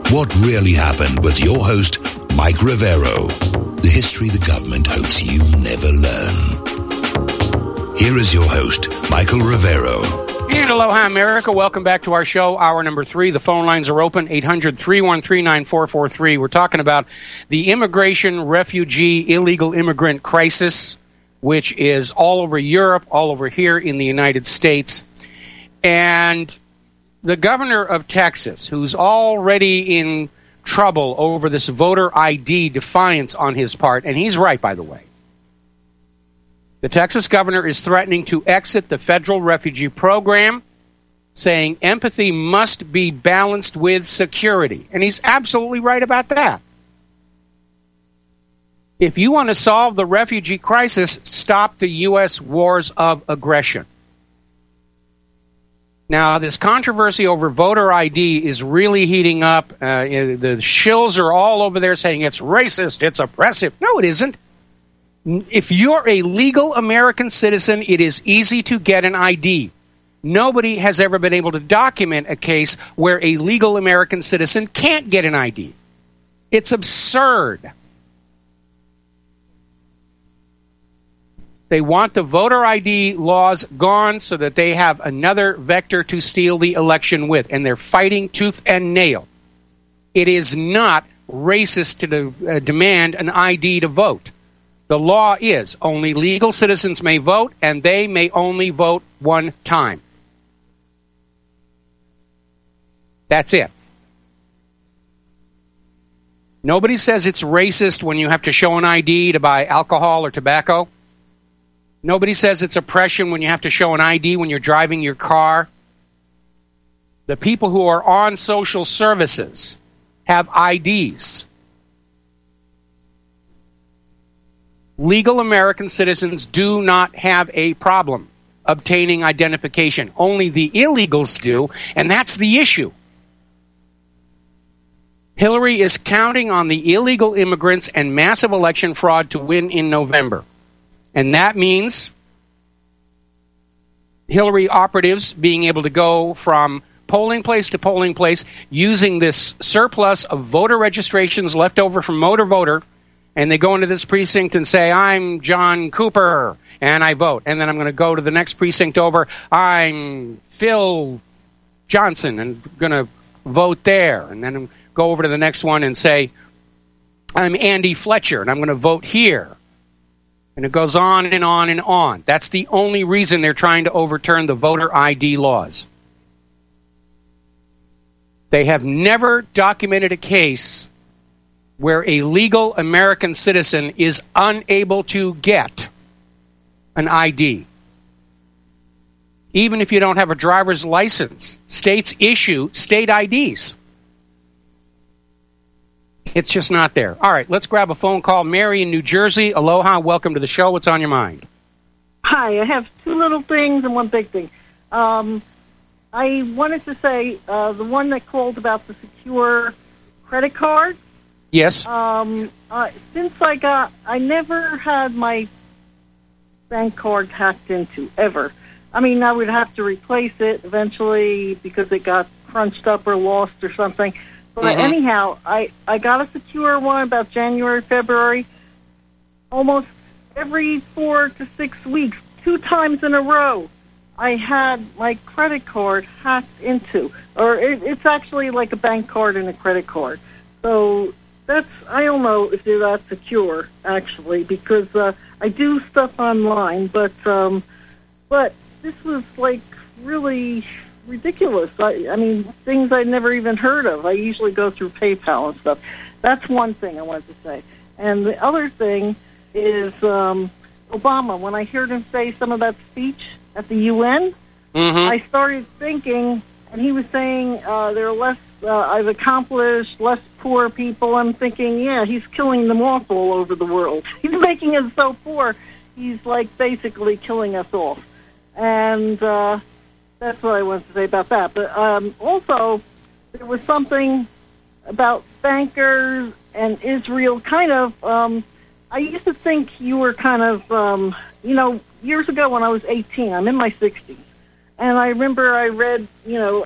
What really happened with your host, Mike Rivero. The history the government hopes you never learn. Here is your host, Michael Rivero. And aloha, America. Welcome back to our show, hour number 3. The phone lines are open, 800-313-9443. We're talking about the immigration, refugee, illegal immigrant crisis, which is all over Europe, all over here in the United States. And the governor of Texas, who's already in trouble over this voter ID defiance on his part, and he's right, by the way. The Texas governor is threatening to exit the federal refugee program, saying empathy must be balanced with security. And he's absolutely right about that. If you want to solve the refugee crisis, stop the U.S. wars of aggression. Now, this controversy over voter ID is really heating up. The shills are all over there saying it's racist, it's oppressive. No, it isn't. If you're a legal American citizen, it is easy to get an ID. Nobody has ever been able to document a case where a legal American citizen can't get an ID. It's absurd. They want the voter ID laws gone so that they have another vector to steal the election with, and they're fighting tooth and nail. It is not racist to demand an ID to vote. The law is only legal citizens may vote, and they may only vote one time. That's it. Nobody says it's racist when you have to show an ID to buy alcohol or tobacco. Nobody says it's oppression when you have to show an ID when you're driving your car. The people who are on social services have IDs. Legal American citizens do not have a problem obtaining identification. Only the illegals do, and that's the issue. Hillary is counting on the illegal immigrants and massive election fraud to win in November. And that means Hillary operatives being able to go from polling place to polling place using this surplus of voter registrations left over from motor voter, and they go into this precinct and say, I'm John Cooper, and I vote. And then I'm going to go to the next precinct over, I'm Phil Johnson, and I'm going to vote there. And then go over to the next one and say, I'm Andy Fletcher, and I'm going to vote here. And it goes on and on and on. That's the only reason they're trying to overturn the voter ID laws. They have never documented a case where a legal American citizen is unable to get an ID. Even if you don't have a driver's license, states issue state IDs. It's just not there. All right, let's grab a phone call. Mary in New Jersey. Aloha, welcome to the show. What's on your mind? Hi, I have two little things and one big thing. I wanted to say the one that called about the secure credit card. Yes. Since I never had my bank card hacked into, ever. I mean, I would have to replace it eventually because it got crunched up or lost or something. But anyhow, I got a secure one about January, February, almost every 4 to 6 weeks, 2 times in a row, I had my credit card hacked into. Or it's actually like a bank card and a credit card. So I don't know if they're that secure, actually, because I do stuff online, but this was like really ridiculous. I mean, things I'd never even heard of. I usually go through PayPal and stuff. That's one thing I wanted to say. And the other thing is Obama. When I heard him say some of that speech at the UN, I started thinking, and he was saying there are less, I've accomplished, less poor people. I'm thinking, yeah, he's killing them off all over the world. He's making us so poor, he's like basically killing us off. And that's what I wanted to say about that. But also, there was something about bankers and Israel. Kind of, I used to think you were kind of, years ago when I was 18, I'm in my 60s. And I remember I read,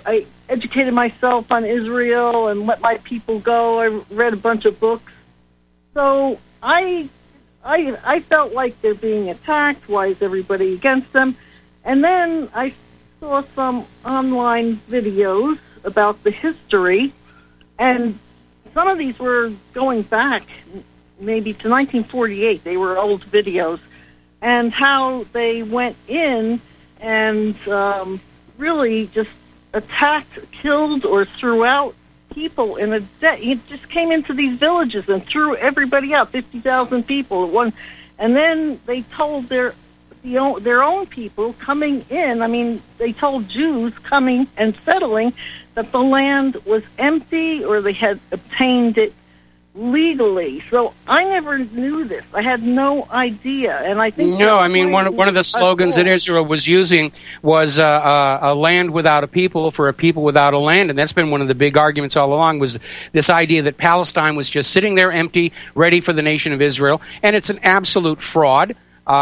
educated myself on Israel and Let My People Go. I read a bunch of books. So I felt like they're being attacked. Why is everybody against them? And then I saw some online videos about the history, and some of these were going back maybe to 1948. They were old videos, and how they went in and really just attacked, killed, or threw out people in a day. It just came into these villages and threw everybody out, 50,000 people at one. And then they told their own people coming in, I mean, they told Jews coming and settling that the land was empty or they had obtained it legally. So I never knew this. I had no idea. And I think... No, I mean, one of the slogans that Israel was using was a land without a people for a people without a land. And that's been one of the big arguments all along, was this idea that Palestine was just sitting there empty, ready for the nation of Israel. And it's an absolute fraud.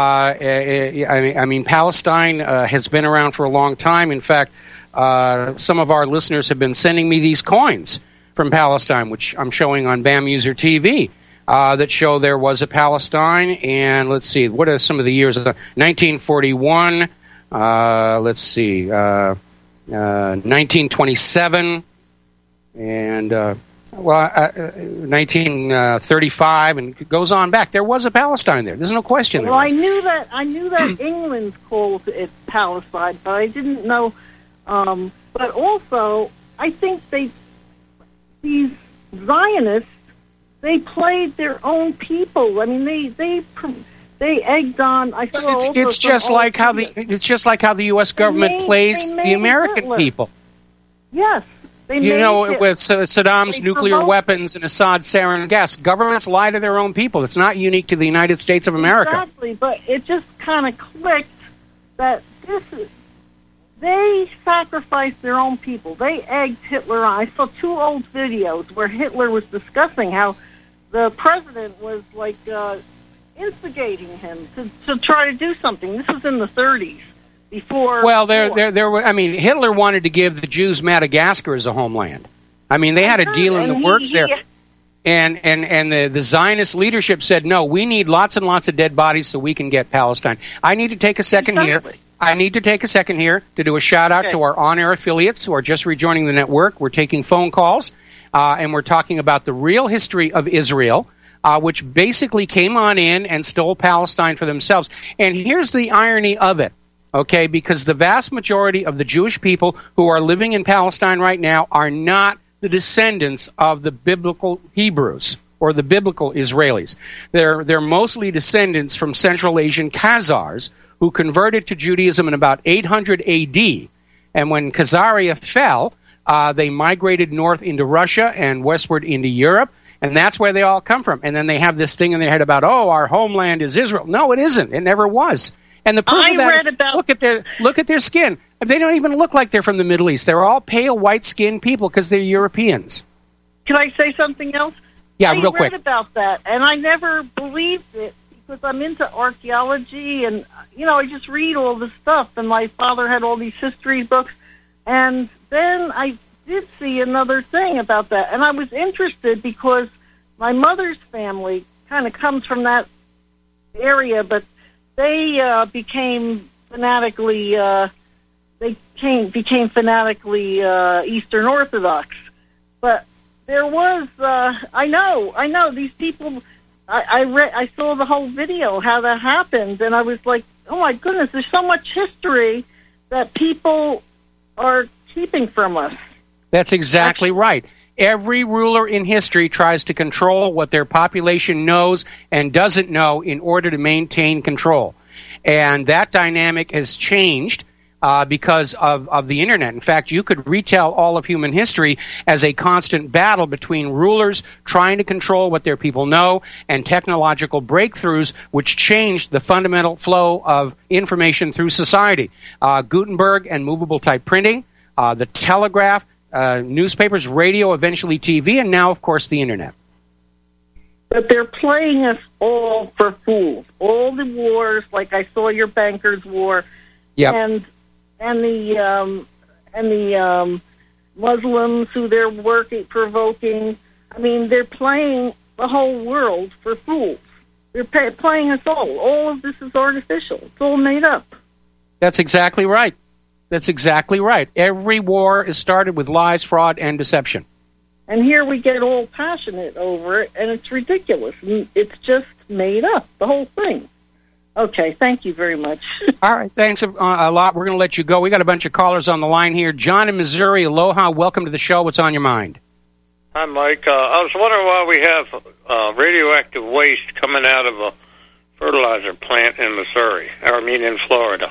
I mean, Palestine has been around for a long time. In fact, some of our listeners have been sending me these coins from Palestine, which I'm showing on BAM User TV, that show there was a Palestine. And let's see, what are some of the years? 1941, let's see, 1927, and 1935, and it goes on back. There was a Palestine there. There's no question. Well, I knew that England called it Palestine, but I didn't know. But also, I think these Zionists, they played their own people. I mean, they egged on. I saw it's just like how the U.S. government plays the American Hitler. People. Yes. With Saddam's nuclear weapons and Assad's sarin gas, governments lie to their own people. It's not unique to the United States of America. Exactly, but it just kind of clicked that they sacrificed their own people. They egged Hitler on. I saw 2 old videos where Hitler was discussing how the president was like instigating him to try to do something. This was in the 30s. Well, there were. I mean, Hitler wanted to give the Jews Madagascar as a homeland. I mean, they had a deal in the works there, and the Zionist leadership said, no, we need lots and lots of dead bodies so we can get Palestine. I need to take a second here. I need to take a second here to do a shout out to our on-air affiliates who are just rejoining the network. We're taking phone calls, and we're talking about the real history of Israel, which basically came on in and stole Palestine for themselves. And here's the irony of it. Okay, because the vast majority of the Jewish people who are living in Palestine right now are not the descendants of the biblical Hebrews or the biblical Israelis. They're mostly descendants from Central Asian Khazars who converted to Judaism in about 800 A.D. And when Khazaria fell, they migrated north into Russia and westward into Europe, and that's where they all come from. And then they have this thing in their head about, our homeland is Israel. No, it isn't. It never was. And the proof of that is, look at their skin. They don't even look like they're from the Middle East. They're all pale, white-skinned people because they're Europeans. Can I say something else? Yeah, real quick. I read about that, and I never believed it because I'm into archaeology, and, I just read all this stuff, and my father had all these history books, and then I did see another thing about that, and I was interested because my mother's family kind of comes from that area, but they became fanatically Eastern Orthodox. But there was I know these people. I saw the whole video how that happened, and I was like, oh my goodness, there's so much history that people are keeping from us. That's exactly right. Every ruler in history tries to control what their population knows and doesn't know in order to maintain control. And that dynamic has changed because of the Internet. In fact, you could retell all of human history as a constant battle between rulers trying to control what their people know and technological breakthroughs which changed the fundamental flow of information through society. Gutenberg and movable type printing, the telegraph, newspapers, radio, eventually TV, and now, of course, the Internet. But they're playing us all for fools. All the wars, like I saw your bankers' war, yep. and the Muslims who they're provoking. I mean, they're playing the whole world for fools. They're playing us all. All of this is artificial. It's all made up. That's exactly right. That's exactly right. Every war is started with lies, fraud, and deception. And here we get all passionate over it, and it's ridiculous. It's just made up, the whole thing. Okay, thank you very much. All right, thanks a lot. We're going to let you go. We got a bunch of callers on the line here. John in Missouri, aloha. Welcome to the show. What's on your mind? Hi, Mike. I was wondering why we have radioactive waste coming out of a fertilizer plant in Missouri, in Florida.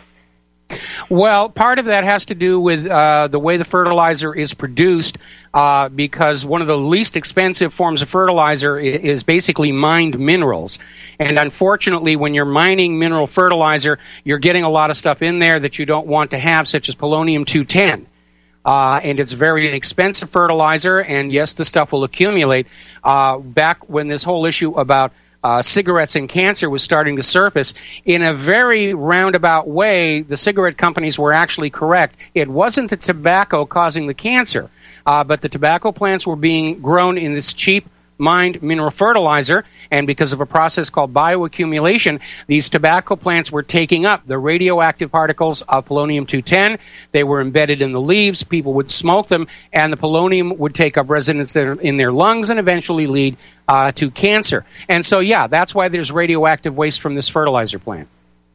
Well, part of that has to do with the way the fertilizer is produced, because one of the least expensive forms of fertilizer is basically mined minerals. And unfortunately, when you're mining mineral fertilizer, you're getting a lot of stuff in there that you don't want to have, such as polonium-210. And it's very inexpensive fertilizer, and yes, the stuff will accumulate. Back when this whole issue about cigarettes and cancer was starting to surface, in a very roundabout way, the cigarette companies were actually correct. It wasn't the tobacco causing the cancer, but the tobacco plants were being grown in this cheap mined mineral fertilizer, and because of a process called bioaccumulation, these tobacco plants were taking up the radioactive particles of polonium-210. They were embedded in the leaves. People would smoke them, and the polonium would take up residence in their lungs and eventually lead to cancer. And so, yeah, that's why there's radioactive waste from this fertilizer plant.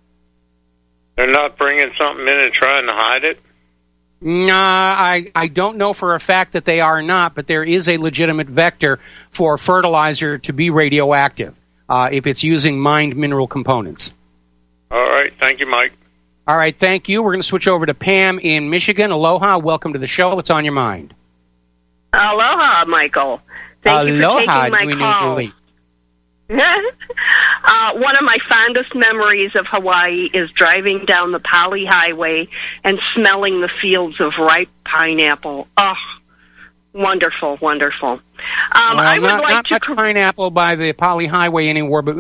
They're not bringing something in and trying to hide it? No, I don't know for a fact that they are not, but there is a legitimate vector for fertilizer to be radioactive if it's using mined mineral components. All right. Thank you, Mike. All right. Thank you. We're going to switch over to Pam in Michigan. Aloha. Welcome to the show. What's on your mind? Aloha, Michael. Thank you for taking my call. One of my fondest memories of Hawaii is driving down the Pali Highway and smelling the fields of ripe pineapple. Oh, wonderful, wonderful. I would like not to much pineapple by the Pali Highway anymore, but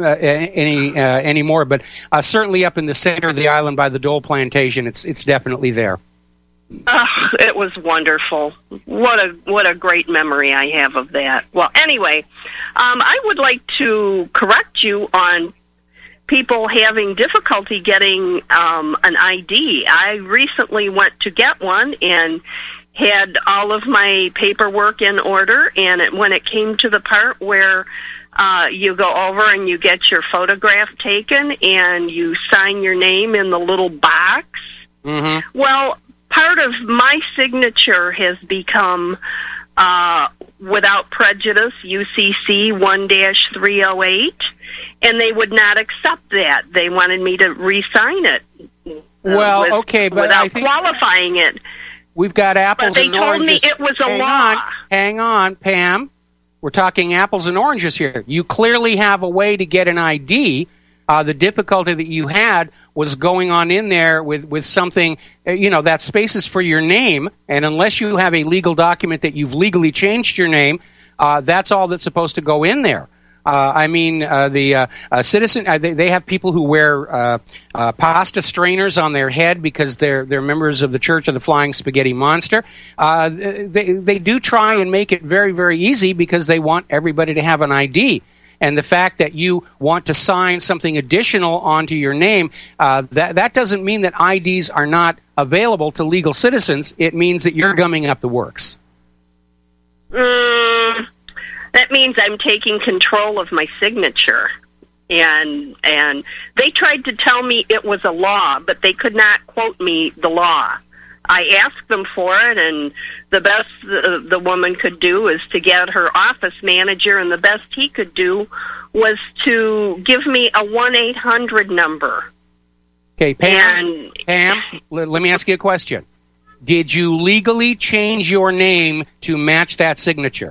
certainly up in the center of the island by the Dole Plantation, it's definitely there. It was wonderful. What a great memory I have of that. Well, anyway, I would like to correct you on people having difficulty getting an ID. I recently went to get one and had all of my paperwork in order, and when it came to the part where you go over and you get your photograph taken and you sign your name in the little box, well, part of my signature has become without prejudice, UCC 1-308, and they would not accept that. They wanted me to re-sign it. Okay, but without I think qualifying it. We've got apples and oranges. But they told me it was a law. Hang on, Pam. We're talking apples and oranges here. You clearly have a way to get an ID. The difficulty that you had was going on in there with something, that space is for your name, and unless you have a legal document that you've legally changed your name, that's all that's supposed to go in there. The citizen, they have people who wear pasta strainers on their head because they're members of the Church of the Flying Spaghetti Monster. They do try and make it very, very easy because they want everybody to have an ID. And the fact that you want to sign something additional onto your name, that doesn't mean that IDs are not available to legal citizens. It means that you're gumming up the works. That means I'm taking control of my signature. And they tried to tell me it was a law, but they could not quote me the law. I asked them for it, and the best the woman could do is to get her office manager, and the best he could do was to give me a 1-800 number. Okay, Pam, let me ask you a question. Did you legally change your name to match that signature?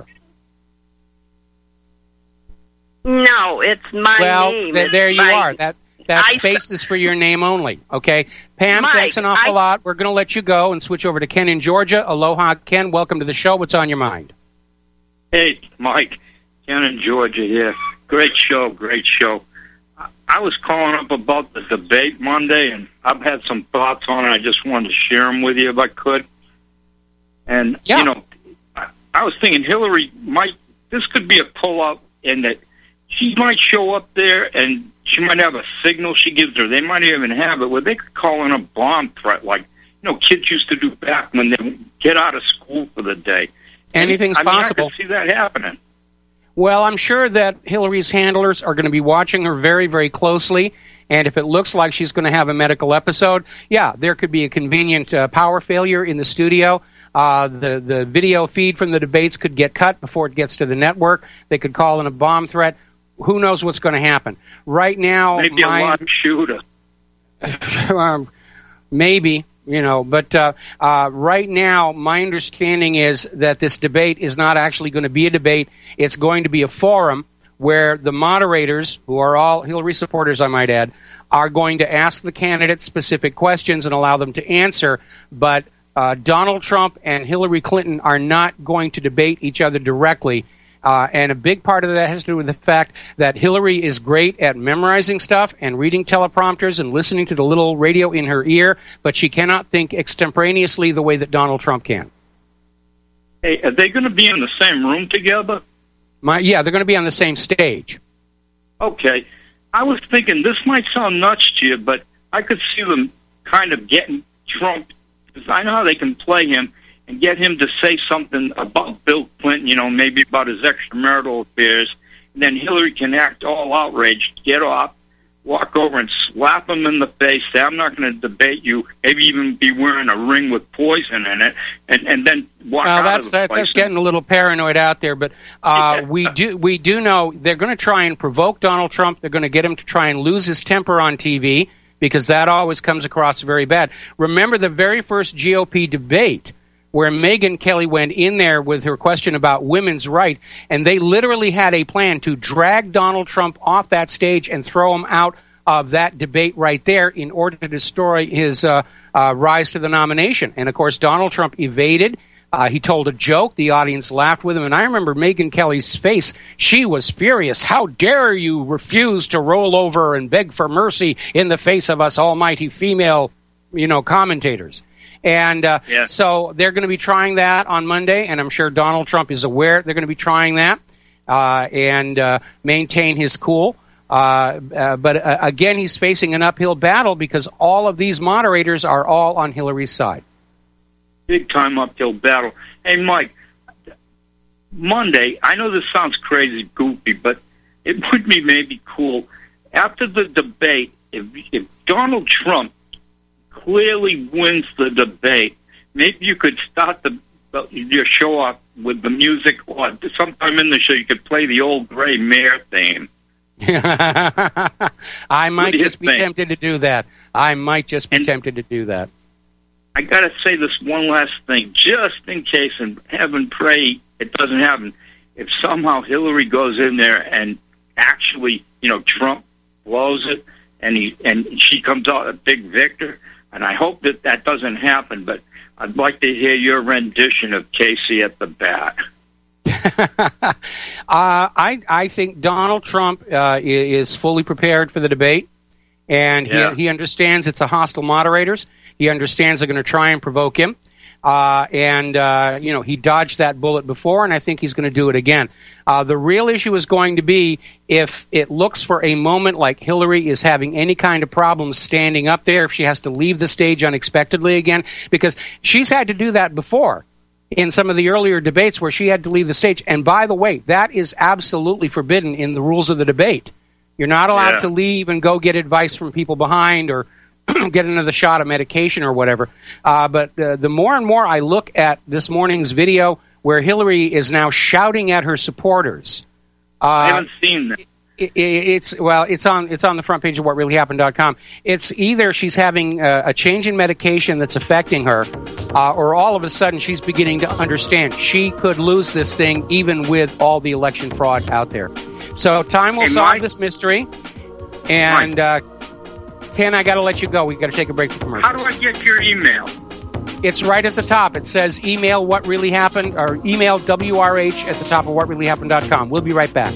No, it's my name. Well, there you are. That space is for your name only, okay? Pam, Mike, thanks an awful lot. We're going to let you go and switch over to Ken in Georgia. Aloha, Ken. Welcome to the show. What's on your mind? Hey, Mike. Ken in Georgia here. Great show, great show. I was calling up about the debate Monday, and I've had some thoughts on it. I just wanted to share them with you if I could. And, I was thinking Hillary this could be a pullout, and that she might show up there and she might have a signal she gives her. They might even have it where they could call in a bomb threat, like kids used to do back when they get out of school for the day. Anything's possible. I can see that happening. Well, I'm sure that Hillary's handlers are going to be watching her very, very closely. And if it looks like she's going to have a medical episode, yeah, there could be a convenient power failure in the studio. The video feed from the debates could get cut before it gets to the network. They could call in a bomb threat. Who knows what's going to happen? Right now, maybe a live shooter. Maybe. But right now, my understanding is that this debate is not actually going to be a debate. It's going to be a forum where the moderators, who are all Hillary supporters, I might add, are going to ask the candidates specific questions and allow them to answer. But Donald Trump and Hillary Clinton are not going to debate each other directly. And a big part of that has to do with the fact that Hillary is great at memorizing stuff and reading teleprompters and listening to the little radio in her ear, but she cannot think extemporaneously the way that Donald Trump can. Hey, are they going to be in the same room together? Yeah, they're going to be on the same stage. Okay. I was thinking this might sound nuts to you, but I could see them kind of getting Trump, because I know how they can play him, and get him to say something about Bill Clinton, maybe about his extramarital affairs, and then Hillary can act all outraged, get off, walk over and slap him in the face, say, I'm not going to debate you, maybe even be wearing a ring with poison in it, and then walk out of the place. That's getting a little paranoid out there, but we do know they're going to try and provoke Donald Trump. They're going to get him to try and lose his temper on TV, because that always comes across very bad. Remember the very first GOP debate, where Megyn Kelly went in there with her question about women's right, and they literally had a plan to drag Donald Trump off that stage and throw him out of that debate right there in order to destroy his rise to the nomination. And, of course, Donald Trump evaded. He told a joke. The audience laughed with him. And I remember Megyn Kelly's face. She was furious. How dare you refuse to roll over and beg for mercy in the face of us almighty female, commentators. And so they're going to be trying that on Monday, and I'm sure Donald Trump is aware they're going to be trying that and maintain his cool. But again, he's facing an uphill battle because all of these moderators are all on Hillary's side. Big time uphill battle. Hey, Mike, Monday, I know this sounds crazy, goofy, but it would be maybe cool. After the debate, if Donald Trump clearly wins the debate, maybe you could start your show off with the music, or sometime in the show you could play the old Gray Mare theme. I might just be tempted to do that. I got to say this one last thing, just in case, and heaven pray it doesn't happen. If somehow Hillary goes in there and actually, Trump blows it, and she comes out a big victor, and I hope that doesn't happen, but I'd like to hear your rendition of Casey at the bat. I think Donald Trump is fully prepared for the debate, and he understands it's a hostile moderators. He understands they're going to try and provoke him. He dodged that bullet before, and I think he's going to do it again. The real issue is going to be if it looks for a moment like Hillary is having any kind of problem standing up there, if she has to leave the stage unexpectedly again, because she's had to do that before in some of the earlier debates where she had to leave the stage. And by the way, that is absolutely forbidden in the rules of the debate. You're not allowed to leave and go get advice from people behind or get another shot of medication or whatever. But the more and more I look at this morning's video where Hillary is now shouting at her supporters. I haven't seen that. It's on the front page of whatreallyhappened.com. It's either she's having a change in medication that's affecting her, or all of a sudden she's beginning to understand she could lose this thing even with all the election fraud out there. So time will solve this mystery. And Ken, I got to let you go. We got to take a break for commercials. How do I get your email? It's right at the top. It says email what really happened, or email WRH at the top of whatreallyhappened.com. We'll be right back.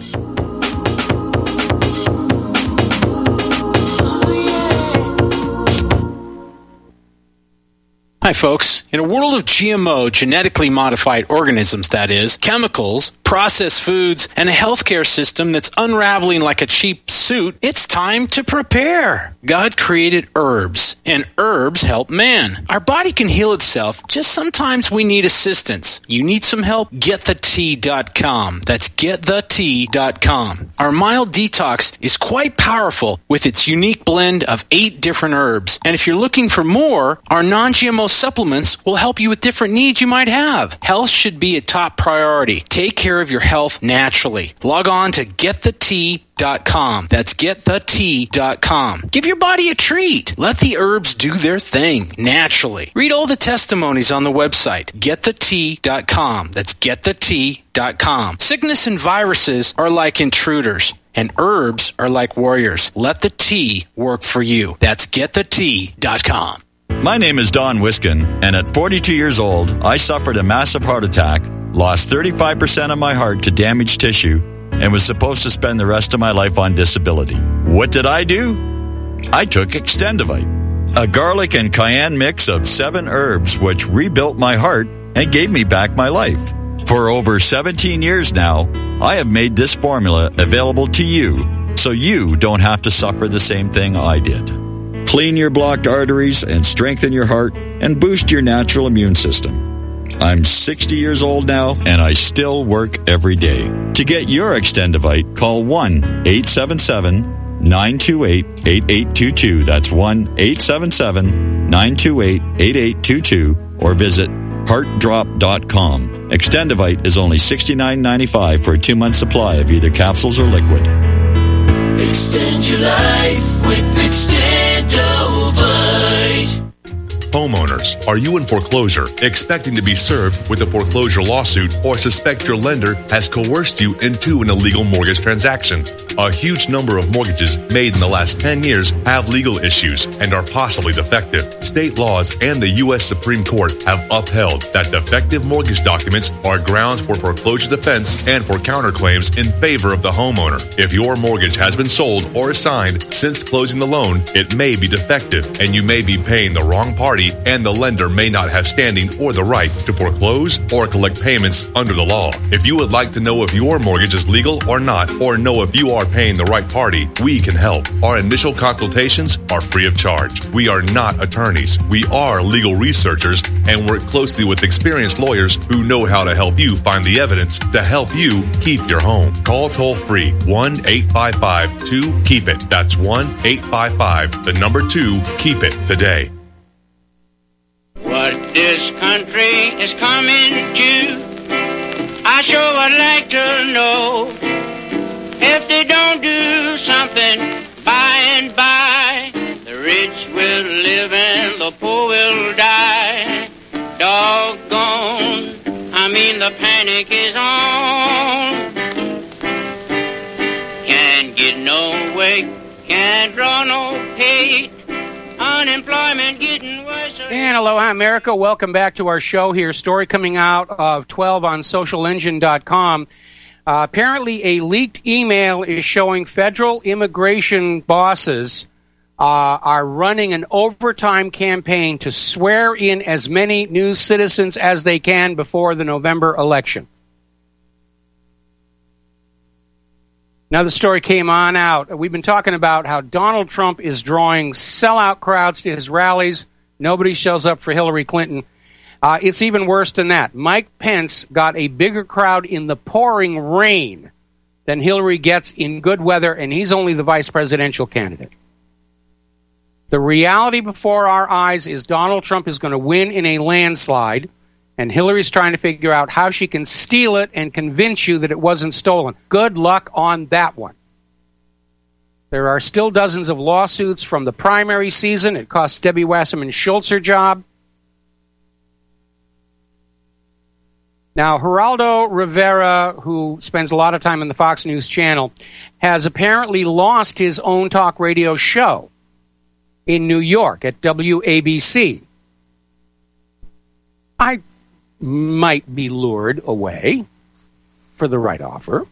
Hi, Hi, folks. In a world of GMO, genetically modified organisms, that is, chemicals, processed foods, and a healthcare system that's unraveling like a cheap suit, it's time to prepare. God created herbs, and herbs help man. Our body can heal itself, just sometimes we need assistance. You need some help? GetTheTea.com. That's GetTheTea.com. Our mild detox is quite powerful with its unique blend of 8 different herbs. And if you're looking for more, our non-GMO supplements will help you with different needs you might have. Health should be a top priority. Take care of your health naturally. Log on to GetTheTea.com. That's GetTheTea.com. Give your body a treat. Let the herbs do their thing naturally. Read all the testimonies on the website, GetTheTea.com. That's GetTheTea.com. Sickness and viruses are like intruders, and herbs are like warriors. Let the tea work for you. That's GetTheTea.com. My name is Don Wiskin, and at 42 years old, I suffered a massive heart attack, lost 35% of my heart to damaged tissue, and was supposed to spend the rest of my life on disability. What did I do? I took Extendivite, a garlic and cayenne mix of 7 herbs which rebuilt my heart and gave me back my life. For over 17 years now, I have made this formula available to you so you don't have to suffer the same thing I did. Clean your blocked arteries and strengthen your heart and boost your natural immune system. I'm 60 years old now, and I still work every day. To get your Extendivite, call 1-877-928-8822. That's 1-877-928-8822. Or visit heartdrop.com. Extendivite is only $69.95 for a 2-month supply of either capsules or liquid. Extend your life with Extendovite. Homeowners, are you in foreclosure, expecting to be served with a foreclosure lawsuit, or suspect your lender has coerced you into an illegal mortgage transaction? A huge number of mortgages made in the last 10 years have legal issues and are possibly defective. State laws and the U.S. Supreme Court have upheld that defective mortgage documents are grounds for foreclosure defense and for counterclaims in favor of the homeowner. If your mortgage has been sold or assigned since closing the loan, it may be defective and you may be paying the wrong party, and the lender may not have standing or the right to foreclose or collect payments under the law. If you would like to know if your mortgage is legal or not, or know if you are paying the right party, we can help. Our initial consultations are free of charge. We are not attorneys. We are legal researchers and work closely with experienced lawyers who know how to help you find the evidence to help you keep your home. Call toll-free 1-855-2-KEEP-IT. That's 1-855-2-KEEP-IT today. What this country is coming to, I sure would like to know. If they don't do something by and by, the rich will live and the poor will die. Doggone, I mean the panic is on. Can't get no work, can't draw no pay. Unemployment getting worse. And aloha, America. Welcome back to our show here. Story coming out of 12 on socialengine.com. Apparently, a leaked email is showing federal immigration bosses are running an overtime campaign to swear in as many new citizens as they can before the November election. Now, the story came on out. We've been talking about how Donald Trump is drawing sellout crowds to his rallies. Nobody shows up for Hillary Clinton. It's even worse than that. Mike Pence got a bigger crowd in the pouring rain than Hillary gets in good weather, and he's only the vice presidential candidate. The reality before our eyes is Donald Trump is going to win in a landslide, and Hillary's trying to figure out how she can steal it and convince you that it wasn't stolen. Good luck on that one. There are still dozens of lawsuits from the primary season. It cost Debbie Wasserman Schultz her job. Now, Geraldo Rivera, who spends a lot of time on the Fox News channel, has apparently lost his own talk radio show in New York at WABC. I might be lured away for the right offer.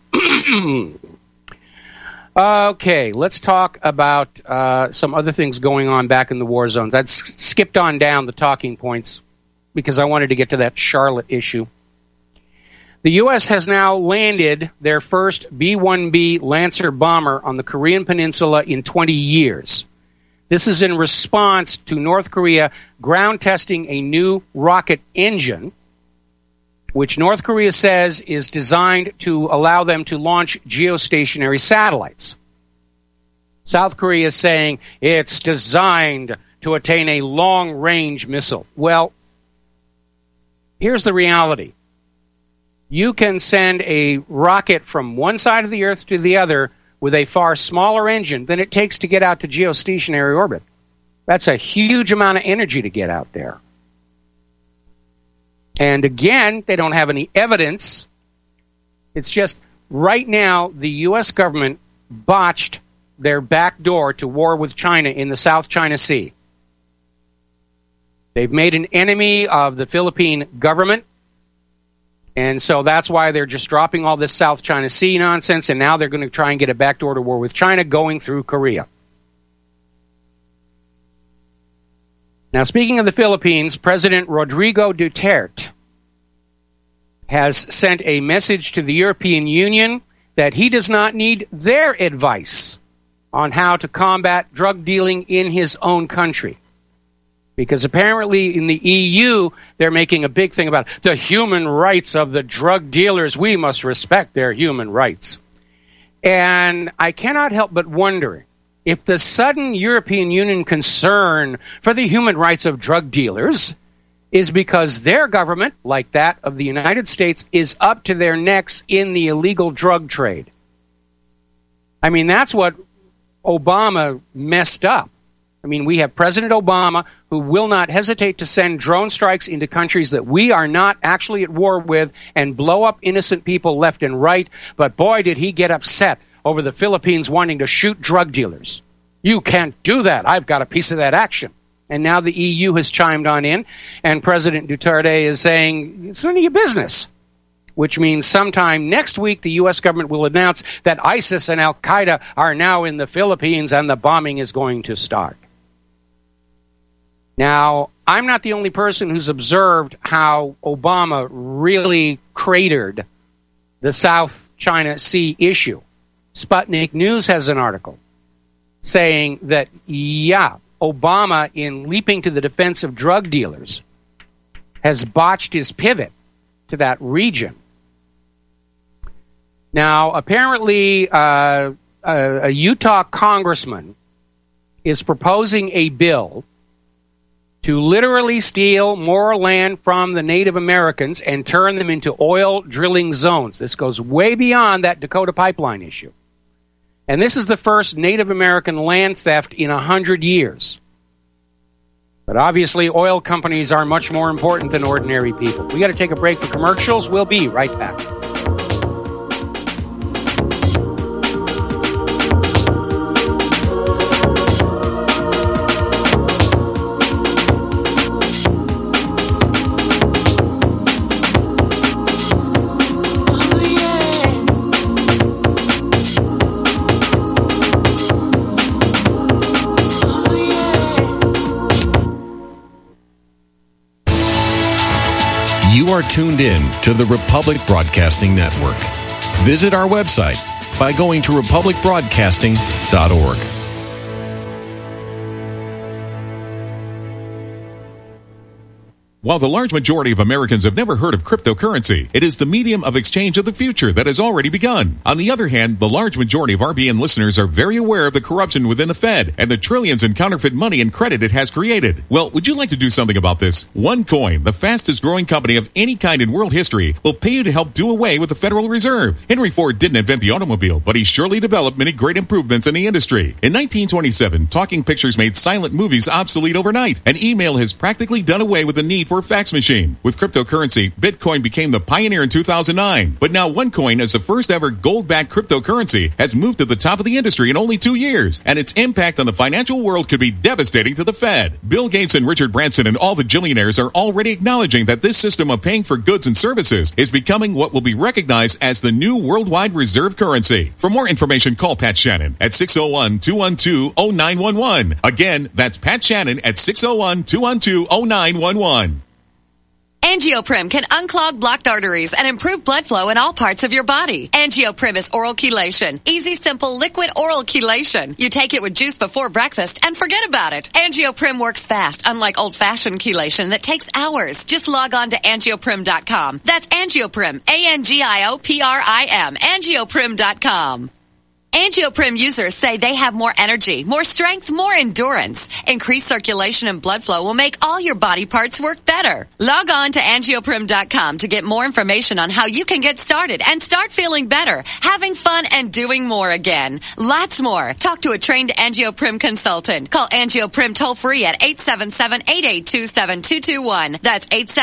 Okay, let's talk about some other things going on back in the war zones. I'd skipped on down the talking points because I wanted to get to that Charlotte issue. The U.S. has now landed their first B-1B Lancer bomber on the Korean Peninsula in 20 years. This is in response to North Korea ground testing a new rocket engine, which North Korea says is designed to allow them to launch geostationary satellites. South Korea is saying it's designed to attain a long-range missile. Well, here's the reality. You can send a rocket from one side of the Earth to the other with a far smaller engine than it takes to get out to geostationary orbit. That's a huge amount of energy to get out there. And again, they don't have any evidence. It's just right now the U.S. government botched their back door to war with China in the South China Sea. They've made an enemy of the Philippine government. And so that's why they're just dropping all this South China Sea nonsense, and now they're going to try and get a backdoor to war with China going through Korea. Now, speaking of the Philippines, President Rodrigo Duterte has sent a message to the European Union that he does not need their advice on how to combat drug dealing in his own country. Because apparently in the EU, they're making a big thing about the human rights of the drug dealers. We must respect their human rights. And I cannot help but wonder if the sudden European Union concern for the human rights of drug dealers is because their government, like that of the United States, is up to their necks in the illegal drug trade. I mean, that's what Obama messed up. I mean, we have President Obama who will not hesitate to send drone strikes into countries that we are not actually at war with and blow up innocent people left and right. But boy, did he get upset over the Philippines wanting to shoot drug dealers. You can't do that. I've got a piece of that action. And now the EU has chimed on in, and President Duterte is saying, it's none of your business. Which means sometime next week, the U.S. government will announce that ISIS and Al-Qaeda are now in the Philippines and the bombing is going to start. Now, I'm not the only person who's observed how Obama really cratered the South China Sea issue. Sputnik News has an article saying that, yeah, Obama, in leaping to the defense of drug dealers, has botched his pivot to that region. Now, apparently, a Utah congressman is proposing a bill to literally steal more land from the Native Americans and turn them into oil drilling zones. This goes way beyond that Dakota pipeline issue. And this is the first Native American land theft in 100 years. But obviously, oil companies are much more important than ordinary people. We got to take a break for commercials. We'll be right back. You are tuned in to the Republic Broadcasting Network. Visit our website by going to republicbroadcasting.org. While the large majority of Americans have never heard of cryptocurrency, it is the medium of exchange of the future that has already begun. On the other hand, the large majority of RBN listeners are very aware of the corruption within the Fed and the trillions in counterfeit money and credit it has created. Well, would you like to do something about this? OneCoin, the fastest growing company of any kind in world history, will pay you to help do away with the Federal Reserve. Henry Ford didn't invent the automobile, but he surely developed many great improvements in the industry. In 1927, talking pictures made silent movies obsolete overnight, and email has practically done away with the need for a fax machine. With cryptocurrency, Bitcoin became the pioneer in 2009. But now OneCoin, as the first ever gold-backed cryptocurrency, has moved to the top of the industry in only 2 years. And its impact on the financial world could be devastating to the Fed. Bill Gates and Richard Branson and all the billionaires are already acknowledging that this system of paying for goods and services is becoming what will be recognized as the new worldwide reserve currency. For more information, call Pat Shannon at 601-212-0911. Again, that's Pat Shannon at 601-212-0911. Angioprim can unclog blocked arteries and improve blood flow in all parts of your body. Angioprim is oral chelation. Easy, simple, liquid oral chelation. You take it with juice before breakfast and forget about it. Angioprim works fast, unlike old-fashioned chelation that takes hours. Just log on to angioprim.com. That's Angioprim, ANGIOPRIM, angioprim.com. Angioprim users say they have more energy, more strength, more endurance. Increased circulation and blood flow will make all your body parts work better. Log on to angioprim.com to get more information on how you can get started and start feeling better, having fun, and doing more again. Lots more. Talk to a trained Angioprim consultant. Call Angioprim toll-free at 877-882-7221. That's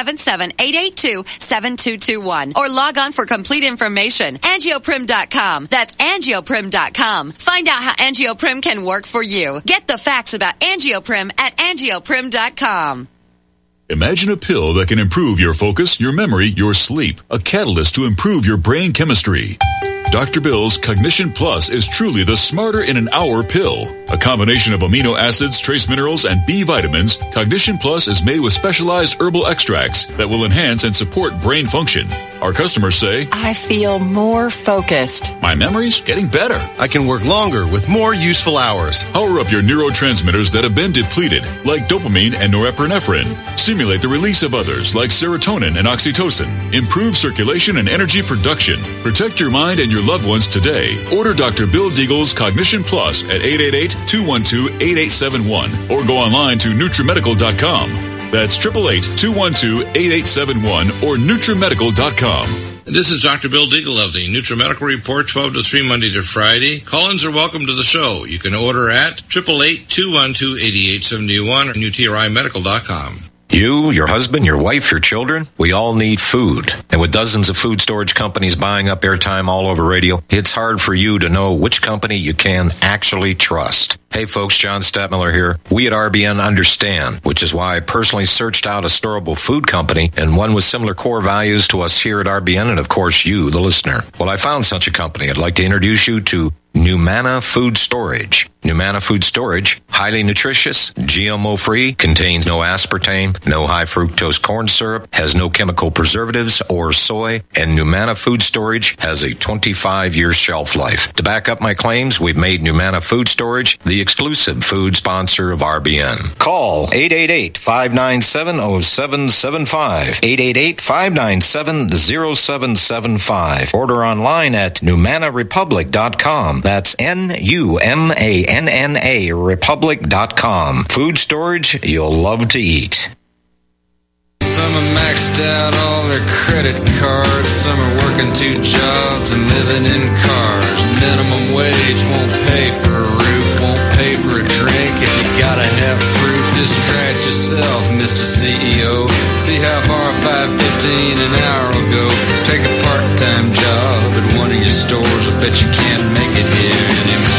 877-882-7221. Or log on for complete information. Angioprim.com. That's Angioprim.com. Find out how Angioprim can work for you. Get the facts about Angioprim at Angioprim.com. Imagine a pill that can improve your focus, your memory, your sleep. A catalyst to improve your brain chemistry. Dr. Bill's Cognition Plus is truly the smarter in an hour pill. A combination of amino acids, trace minerals, and B vitamins, Cognition Plus is made with specialized herbal extracts that will enhance and support brain function. Our customers say, I feel more focused. My memory's getting better. I can work longer with more useful hours. Power up your neurotransmitters that have been depleted, like dopamine and norepinephrine. Stimulate the release of others, like serotonin and oxytocin. Improve circulation and energy production. Protect your mind and your loved ones today. Order Dr. Bill Deagle's Cognition Plus at 888-212-8871 or go online to NutriMedical.com. That's 888-212-8871 or NutriMedical.com. This is Dr. Bill Deagle of the NutriMedical Report, 12 to 3, Monday to Friday. Call-ins are welcome to the show. You can order at 888-212-8871 or NutriMedical.com. You, your husband, your wife, your children, we all need food. And with dozens of food storage companies buying up airtime all over radio, it's hard for you to know which company you can actually trust. Hey folks, John Stadtmiller here. We at RBN understand, which is why I personally searched out a storable food company and one with similar core values to us here at RBN and of course you, the listener. Well, I found such a company. I'd like to introduce you to Numana Food Storage. Numana Food Storage, highly nutritious, GMO-free, contains no aspartame, no high fructose corn syrup, has no chemical preservatives or soy, and Numana Food Storage has a 25-year shelf life. To back up my claims, we've made Numana Food Storage the exclusive food sponsor of RBN. Call 888-597-0775, 888-597-0775. Order online at NumanaRepublic.com. That's NUMANNA Republic.com. Food storage you'll love to eat. Some are maxed out all their credit cards. Some are working 2 jobs and living in cars. Minimum wage won't pay for a roof, won't pay for a drink. If you gotta have proof, just try it yourself, Mr. CEO. See how far 5.15 an hour will go. Take a part-time job at one of your stores. I bet you can't make it here anymore.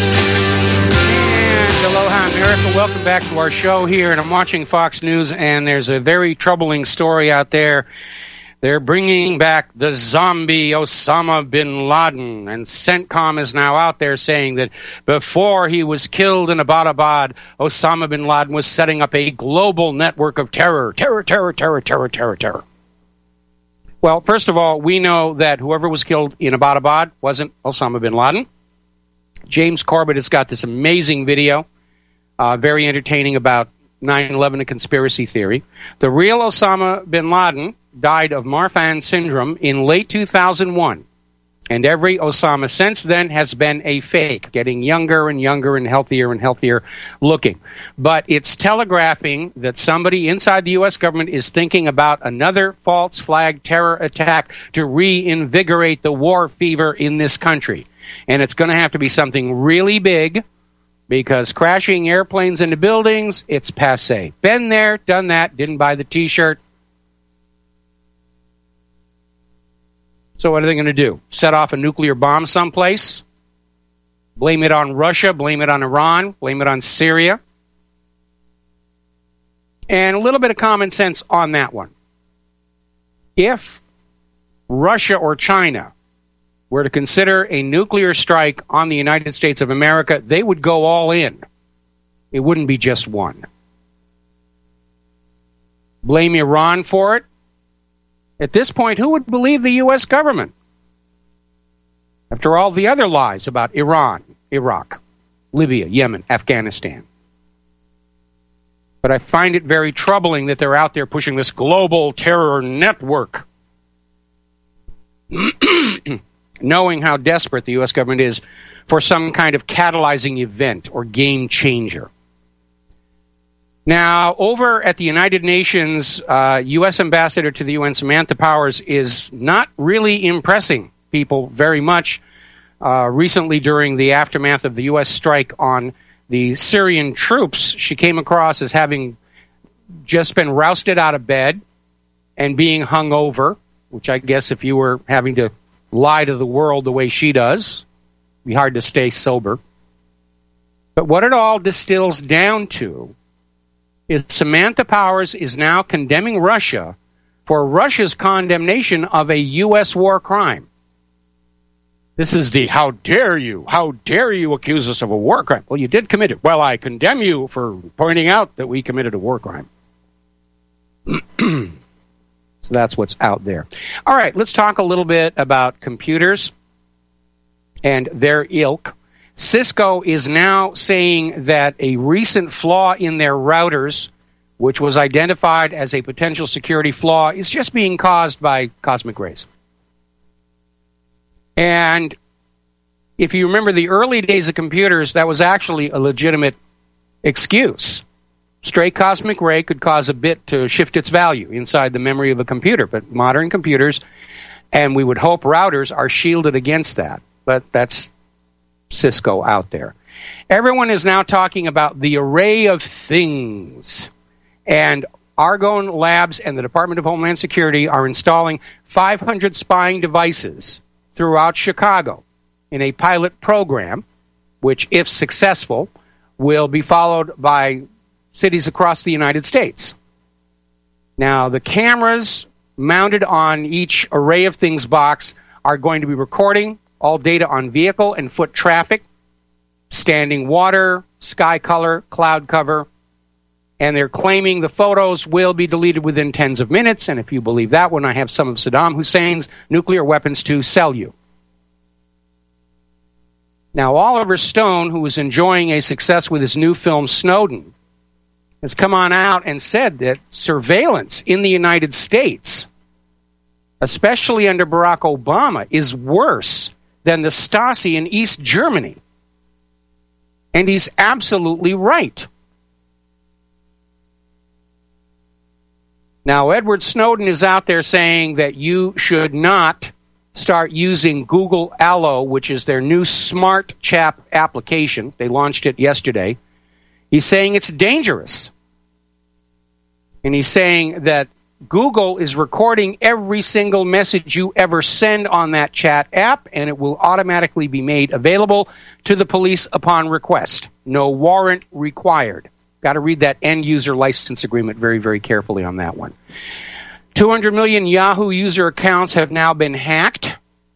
Aloha America, welcome back to our show here, and I'm watching Fox News, and there's a very troubling story out there. They're bringing back the zombie Osama bin Laden, and CENTCOM is now out there saying that before he was killed in Abbottabad, Osama bin Laden was setting up a global network of terror. Terror. Well, first of all, we know that whoever was killed in Abbottabad wasn't Osama bin Laden. James Corbett has got this amazing video, very entertaining, about 9/11, a conspiracy theory. The real Osama bin Laden died of Marfan syndrome in late 2001. And every Osama since then has been a fake, getting younger and younger and healthier looking. But it's telegraphing that somebody inside the U.S. government is thinking about another false flag terror attack to reinvigorate the war fever in this country. And it's going to have to be something really big, because crashing airplanes into buildings, it's passé. Been there, done that, didn't buy the T-shirt. So what are they going to do? Set off a nuclear bomb someplace? Blame it on Russia, blame it on Iran, blame it on Syria? And a little bit of common sense on that one. If Russia or China were to consider a nuclear strike on the United States of America, they would go all in. It wouldn't be just one. Blame Iran for it? At this point, who would believe the U.S. government? After all the other lies about Iran, Iraq, Libya, Yemen, Afghanistan. But I find it very troubling that they're out there pushing this global terror network, knowing how desperate the U.S. government is for some kind of catalyzing event or game changer. Now, over at the United Nations, U.S. Ambassador to the UN, Samantha Powers, is not really impressing people very much. Recently, during the aftermath of the U.S. strike on the Syrian troops, she came across as having just been rousted out of bed and being hung over, which I guess if you were having to lie to the world the way she does, it'd be hard to stay sober. But what it all distills down to is Samantha Powers is now condemning Russia for Russia's condemnation of a U.S. war crime. This is the how dare you accuse us of a war crime. Well, you did commit it. Well, I condemn you for pointing out that we committed a war crime. So that's what's out there. All right, let's talk a little bit about computers and their ilk. Cisco is now saying that a recent flaw in their routers, which was identified as a potential security flaw, is just being caused by cosmic rays. And if you remember the early days of computers, that was actually a legitimate excuse. Stray cosmic ray could cause a bit to shift its value inside the memory of a computer. But modern computers, and we would hope routers, are shielded against that. But that's Cisco out there. Everyone is now talking about the array of things. And Argonne Labs and the Department of Homeland Security are installing 500 spying devices throughout Chicago in a pilot program, which, if successful, will be followed by cities across the United States. Now, the cameras mounted on each array of things box are going to be recording all data on vehicle and foot traffic, standing water, sky color, cloud cover, and they're claiming the photos will be deleted within tens of minutes, and if you believe that one, I have some of Saddam Hussein's nuclear weapons to sell you. Now, Oliver Stone, who is enjoying a success with his new film Snowden, has come on out and said that surveillance in the United States, especially under Barack Obama, is worse than the Stasi in East Germany. And he's absolutely right. Now, Edward Snowden is out there saying that you should not start using Google Allo, which is their new smart chat application. They launched it yesterday. He's saying it's dangerous. And he's saying that Google is recording every single message you ever send on that chat app, and it will automatically be made available to the police upon request. No warrant required. Got to read that end-user license agreement very, very carefully on that one. 200 million Yahoo user accounts have now been hacked.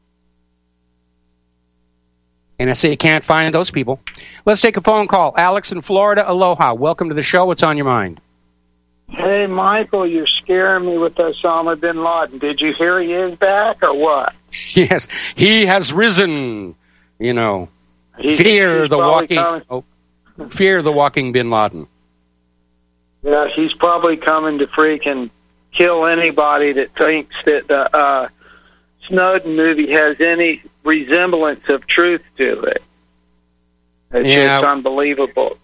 NSA can't find those people. Let's take a phone call. Alex in Florida, aloha. Welcome to the show. What's on your mind? Hey, Michael, you're scaring me with Osama bin Laden. Did you hear he is back or what? Yes, he has risen. You know, fear the walking bin Laden. Yeah, he's probably coming to freaking kill anybody that thinks that the Snowden movie has any resemblance of truth to it. It's just unbelievable.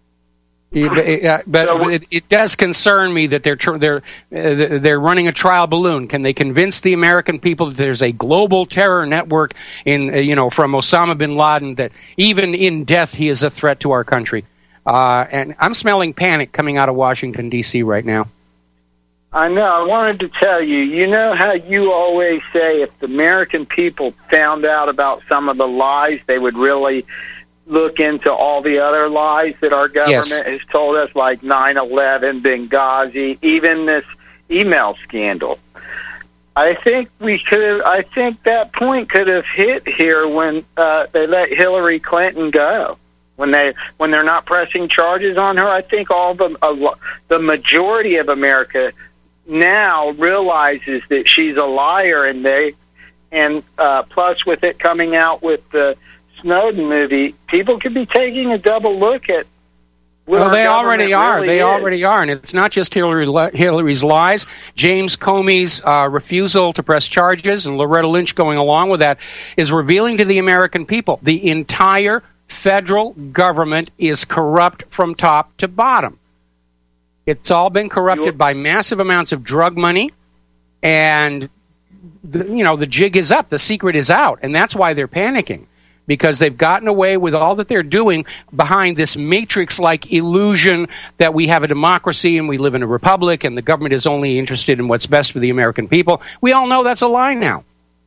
But it does concern me that they're running a trial balloon. Can they convince the American people that there's a global terror network from Osama bin Laden, that even in death he is a threat to our country? And I'm smelling panic coming out of Washington, D.C. right now. I know. I wanted to tell you, you know how you always say if the American people found out about some of the lies, they would really look into all the other lies that our government has told us, like 9/11, Benghazi, even this email scandal. I think that point could have hit here when they let Hillary Clinton go. When they're not pressing charges on her, I think all the majority of America now realizes that she's a liar, and plus with it coming out with the Snowden movie, people could be taking a double look at. Well, they already are. Really they already are, and it's not just Hillary's lies. James Comey's refusal to press charges and Loretta Lynch going along with that is revealing to the American people the entire federal government is corrupt from top to bottom. It's all been corrupted by massive amounts of drug money, and the jig is up. The secret is out, and that's why they're panicking. Because they've gotten away with all that they're doing behind this matrix-like illusion that we have a democracy and we live in a republic and the government is only interested in what's best for the American people. We all know that's a lie now.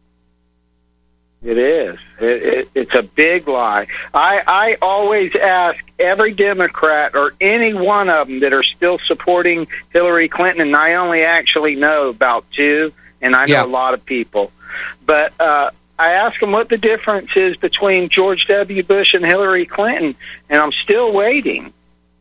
It is. It's a big lie. I always ask every Democrat or any one of them that are still supporting Hillary Clinton, and I only actually know about two, and I know a lot of people. But I ask them what the difference is between George W. Bush and Hillary Clinton, and I'm still waiting.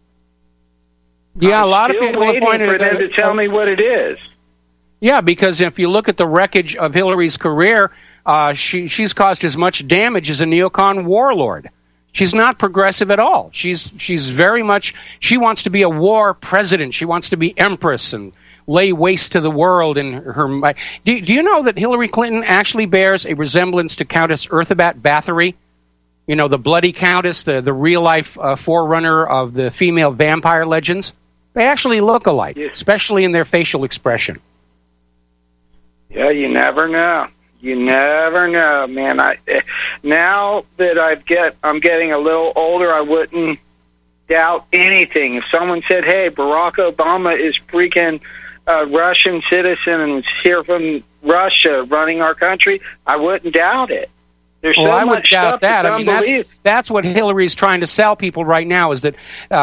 Yeah, a lot of people are pointing for them to tell me what it is. Yeah, because if you look at the wreckage of Hillary's career, she's caused as much damage as a neocon warlord. She's not progressive at all. She's very much, she wants to be a war president. She wants to be empress and lay waste to the world. And her. Do you know that Hillary Clinton actually bears a resemblance to Countess Earthabat Bathory? You know, the bloody countess, the real-life forerunner of the female vampire legends? They actually look alike, especially in their facial expression. Yeah, you never know. You never know, man. Now that I'm getting a little older, I wouldn't doubt anything. If someone said, "Hey, Barack Obama is freaking a Russian citizen and is here from Russia running our country," I wouldn't doubt it. There's so I would much doubt stuff that. that's I mean, that's what Hillary's trying to sell people right now. Is that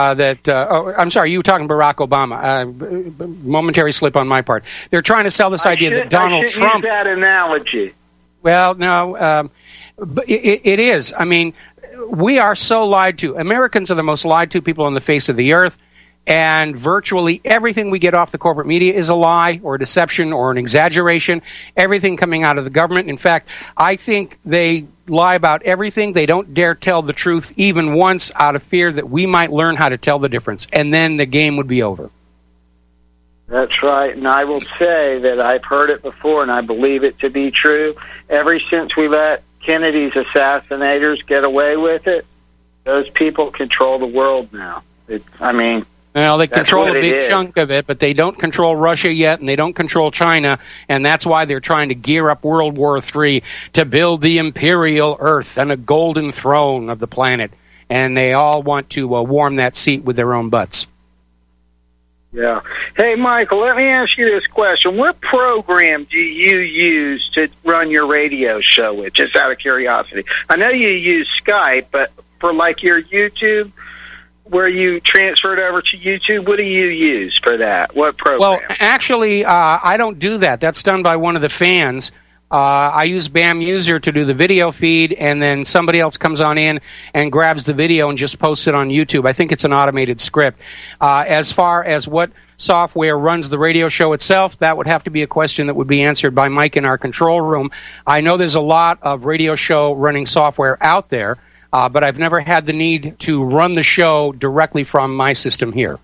I'm sorry, you were talking Barack Obama. Momentary slip on my part. They're trying to sell this idea that Donald Trump. Use that analogy. Well, no, but it is. I mean, we are so lied to. Americans are the most lied to people on the face of the earth. And virtually everything we get off the corporate media is a lie or a deception or an exaggeration. Everything coming out of the government. In fact, I think they lie about everything. They don't dare tell the truth even once out of fear that we might learn how to tell the difference. And then the game would be over. That's right. And I will say that I've heard it before and I believe it to be true. Ever since we let Kennedy's assassinators get away with it, those people control the world now. Well, they control a big chunk of it, but they don't control Russia yet, and they don't control China, and that's why they're trying to gear up World War III to build the imperial Earth and a golden throne of the planet, and they all want to warm that seat with their own butts. Yeah. Hey, Michael, let me ask you this question. What program do you use to run your radio show with, just out of curiosity? I know you use Skype, but for like your YouTube, where you transferred over to YouTube, what do you use for that? What program? Well, actually, I don't do that. That's done by one of the fans. I use BAM User to do the video feed, and then somebody else comes on in and grabs the video and just posts it on YouTube. I think it's an automated script. As far as what software runs the radio show itself, that would have to be a question that would be answered by Mike in our control room. I know there's a lot of radio show running software out there, but I've never had the need to run the show directly from my system here.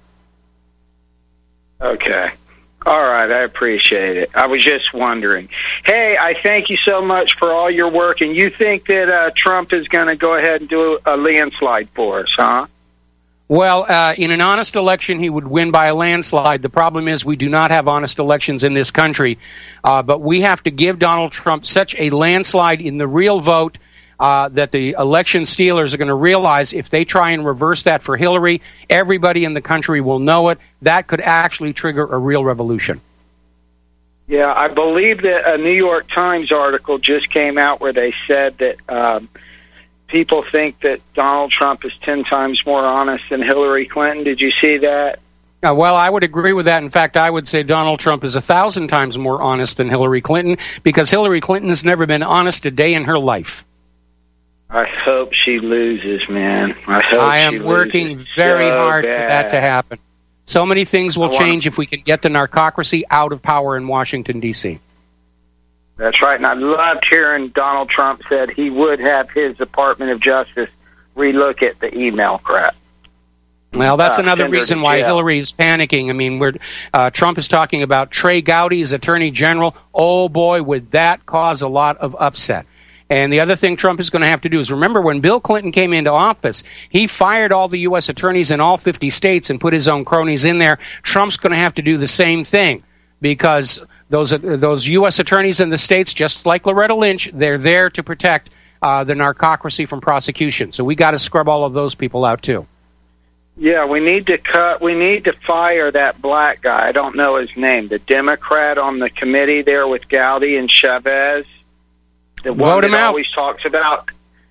Okay. All right, I appreciate it. I was just wondering. Hey, I thank you so much for all your work, and you think that Trump is going to go ahead and do a landslide for us, huh? Well, in an honest election, he would win by a landslide. The problem is we do not have honest elections in this country, but we have to give Donald Trump such a landslide in the real vote that the election stealers are going to realize if they try and reverse that for Hillary, everybody in the country will know it. That could actually trigger a real revolution. Yeah, I believe that a New York Times article just came out where they said that people think that Donald Trump is 10 times more honest than Hillary Clinton. Did you see that? Well, I would agree with that. In fact, I would say Donald Trump is 1,000 times more honest than Hillary Clinton because Hillary Clinton has never been honest a day in her life. I hope she loses, man. I am working very hard for that to happen. So many things will change if we can get the narcocracy out of power in Washington, D.C. That's right, and I loved hearing Donald Trump said he would have his Department of Justice relook at the email crap. Well, that's another send her reason to why jail. Hillary's panicking. I mean, Trump is talking about Trey Gowdy as Attorney General. Oh, boy, would that cause a lot of upset. And the other thing Trump is going to have to do is remember when Bill Clinton came into office, he fired all the U.S. attorneys in all 50 states and put his own cronies in there. Trump's going to have to do the same thing because those U.S. attorneys in the states, just like Loretta Lynch, they're there to protect the narcocracy from prosecution. So we got to scrub all of those people out, too. Yeah, we need to fire that black guy. I don't know his name. The Democrat on the committee there with Gowdy and Chavez. The one Vote him that out. always talks about.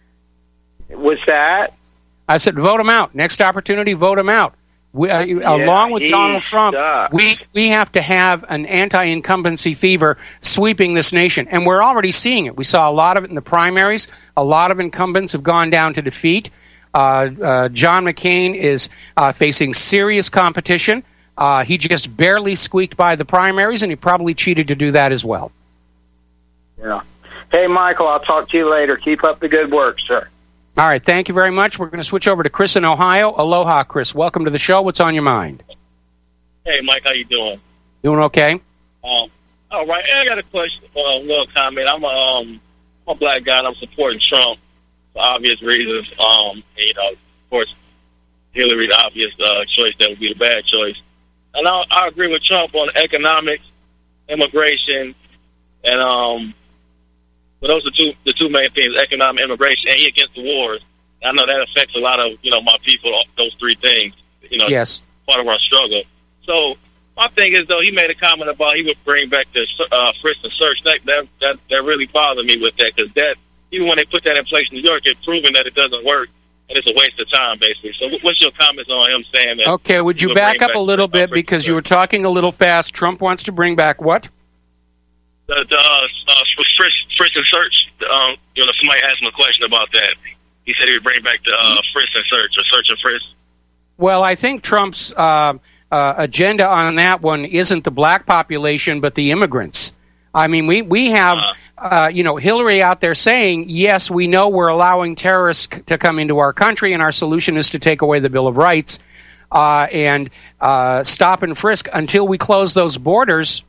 Was that? I said vote him out. Next opportunity, vote him out. Along with Donald Trump, we have to have an anti-incumbency fever sweeping this nation. And we're already seeing it. We saw a lot of it in the primaries. A lot of incumbents have gone down to defeat. John McCain is facing serious competition. He just barely squeaked by the primaries, and he probably cheated to do that as well. Yeah. Hey, Michael, I'll talk to you later. Keep up the good work, sir. All right, thank you very much. We're going to switch over to Chris in Ohio. Aloha, Chris. Welcome to the show. What's on your mind? Hey, Mike, how you doing? Doing okay? All right, I got a question, little comment. I'm a black guy, and I'm supporting Trump for obvious reasons. And, of course, Hillary, the obvious choice, that would be the bad choice. And I agree with Trump on economics, immigration, and but those are the two main things: economic, immigration, and he against the wars. And I know that affects a lot of my people. Those three things, yes, part of our struggle. So my thing is, though, he made a comment about he would bring back the frisk and search. That really bothered me with that, because that, even when they put that in place in New York, it's proven that it doesn't work and it's a waste of time, basically. So what's your comments on him saying that? Okay, would you back up a little bit because you were talking a little fast? Trump wants to bring back what? The frisk and search. Somebody asked him a question about that. He said he would bring back the frisk and search, or search and frisk. Well, I think Trump's agenda on that one isn't the black population, but the immigrants. I mean, we have Hillary out there saying, yes, we know we're allowing terrorists to come into our country, and our solution is to take away the Bill of Rights and stop and frisk until we close those borders.